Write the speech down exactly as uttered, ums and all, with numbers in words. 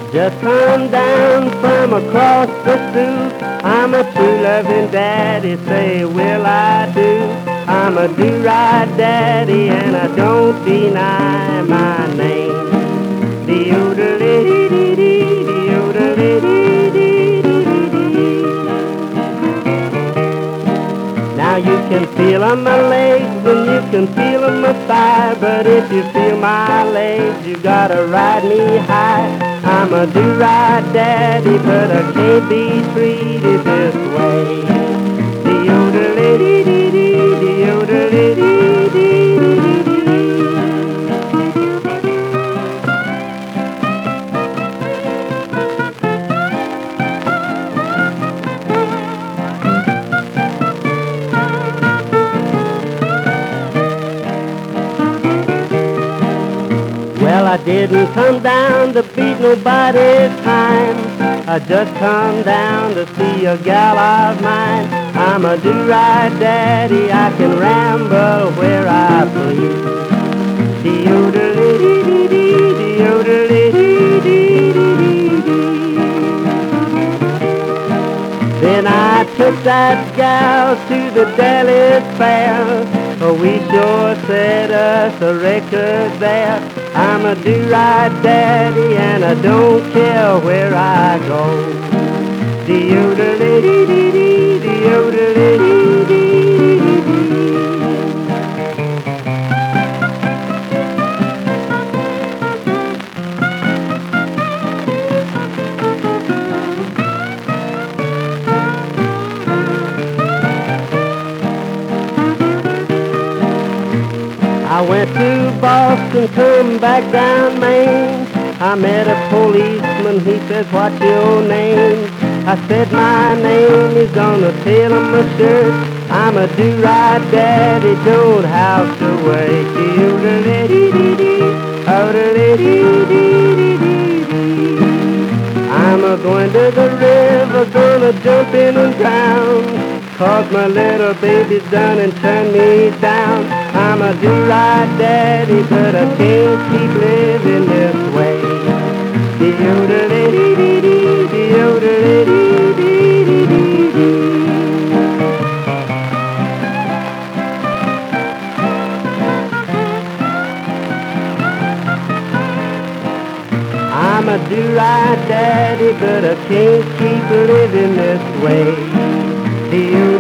Just come down from across the stoop. I'm a true loving daddy, say will I do? I'm a do-right daddy and I don't deny my name. De-o-de-le-dee-dee-dee, de-o-de-le-dee-dee-dee-dee. Now you can feel on my legs and you can feel on my thigh, but if you feel my legs, you gotta ride me high. I'm a do-right daddy, but I can't be treated this way. De-o-de-le-dee-dee-dee, de-o-de-le-dee-dee-dee-dee. Well, I didn't come down to beat nobody's time. I just come down to see a gal of mine. I'm a do-right daddy, I can ramble where I please. De-o-de-le-dee-dee-dee, de-o-de-le-dee-dee-dee-dee. Then I took that gal to the Dallas Fair. Oh, we sure set us a record there. I'm a do-right daddy and I don't care where I go. De-o-de-le-dee-dee-dee, de-o-de-le-dee-dee-dee-dee. I went to Boston, come back down Maine. I met a policeman, he says, what's your name? I said, my name is on the tail of my shirt. I'm a do-right daddy, don't have to wait. De-o-de-le-dee-dee-dee, oh-de-le-dee-dee-dee-dee. I'm a-going to the river, gonna jump in and drown, 'cause my little baby's done and turned me down. I'm a do-right daddy, but I can't keep living this way. De-o-de-le-dee-dee-dee, de-o-de-le-dee-dee-dee-dee. I'm a do-right daddy, but I can't keep living this way. Do you